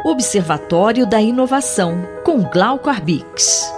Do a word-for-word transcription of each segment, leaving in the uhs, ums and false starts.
Observatório da Inovação, com Glauco Arbix.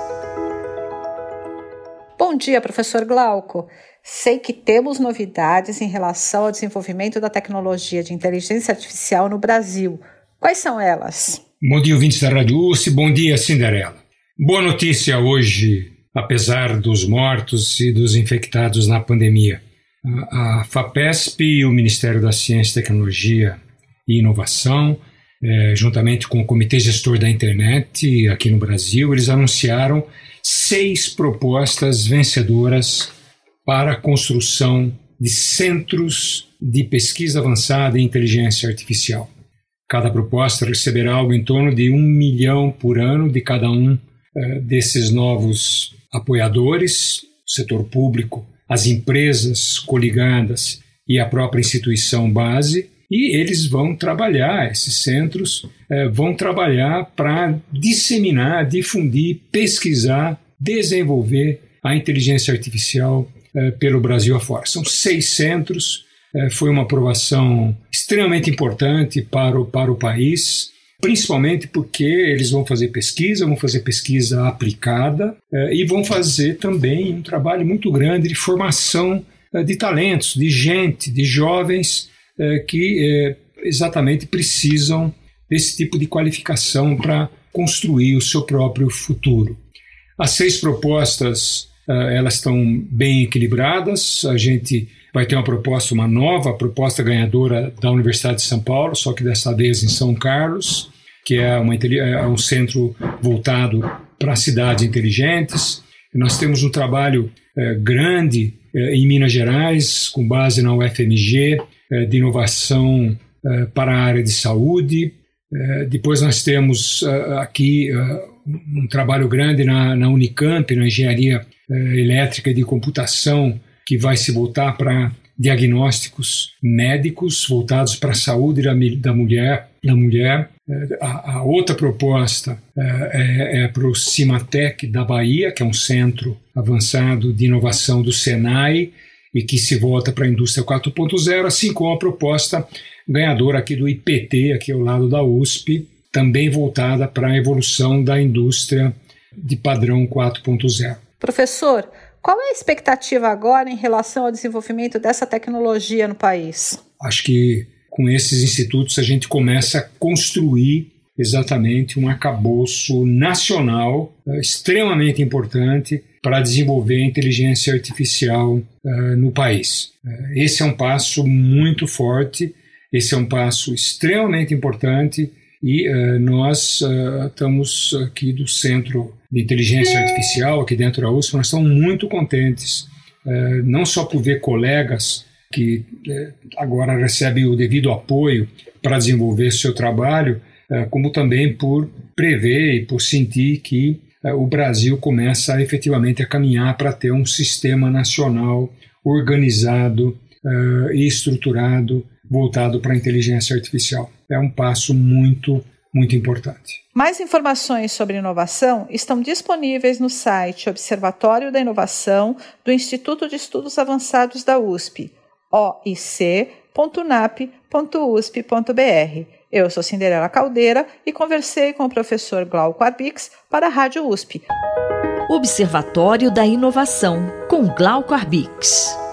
Bom dia, professor Glauco. Sei que temos novidades em relação ao desenvolvimento da tecnologia de inteligência artificial no Brasil. Quais são elas? Bom dia, ouvintes da Rádio U S P. Bom dia, Cinderela. Boa notícia hoje, apesar dos mortos e dos infectados na pandemia. A, a FAPESP e o Ministério da Ciência, Tecnologia e Inovação, é, juntamente com o Comitê Gestor da Internet aqui no Brasil, eles anunciaram seis propostas vencedoras para a construção de centros de pesquisa avançada em inteligência artificial. Cada proposta receberá algo em torno de um milhão por ano de cada um uh, desses novos apoiadores, o setor público, as empresas coligadas e a própria instituição base, e eles vão trabalhar, esses centros uh, vão trabalhar para disseminar, difundir, pesquisar, desenvolver a inteligência artificial uh, pelo Brasil afora. São seis centros. Foi uma aprovação extremamente importante para o, para o país, principalmente porque eles vão fazer pesquisa, vão fazer pesquisa aplicada eh, e vão fazer também um trabalho muito grande de formação eh, de talentos, de gente, de jovens eh, que eh, exatamente precisam desse tipo de qualificação para construir o seu próprio futuro. As seis propostas, eh, elas estão bem equilibradas. A gente vai ter uma proposta, uma nova proposta ganhadora da Universidade de São Paulo, só que dessa vez em São Carlos, que é, uma, é um centro voltado para cidades inteligentes. Nós temos um trabalho é, grande é, em Minas Gerais, com base na U F M G, é, de inovação é, para a área de saúde. É, depois nós temos é, aqui é, um trabalho grande na, na Unicamp, na engenharia é, elétrica e de computação, que vai se voltar para diagnósticos médicos voltados para a saúde da, da mulher. Da mulher. A, a outra proposta é, é, é para o Cimatec da Bahia, que é um centro avançado de inovação do Senai e que se volta para a indústria quatro ponto zero, assim como a proposta ganhadora aqui do I P T, aqui ao lado da U S P, também voltada para a evolução da indústria de padrão quatro ponto zero. Professor, qual é a expectativa agora em relação ao desenvolvimento dessa tecnologia no país? Acho que com esses institutos a gente começa a construir exatamente um arcabouço nacional uh, extremamente importante para desenvolver a inteligência artificial uh, no país. Uh, esse é um passo muito forte, esse é um passo extremamente importante e uh, nós uh, estamos aqui do Centro de Inteligência Artificial, aqui dentro da U S P, nós estamos muito contentes, uh, não só por ver colegas que uh, agora recebem o devido apoio para desenvolver seu trabalho, uh, como também por prever e por sentir que uh, o Brasil começa a, efetivamente a caminhar para ter um sistema nacional organizado uh, e estruturado voltado para a inteligência artificial. É um passo muito, muito importante. Mais informações sobre inovação estão disponíveis no site Observatório da Inovação do Instituto de Estudos Avançados da U S P, o i c ponto n a p ponto u s p ponto b r. Eu sou Cinderela Caldeira e conversei com o professor Glauco Arbix para a Rádio U S P. Observatório da Inovação, com Glauco Arbix.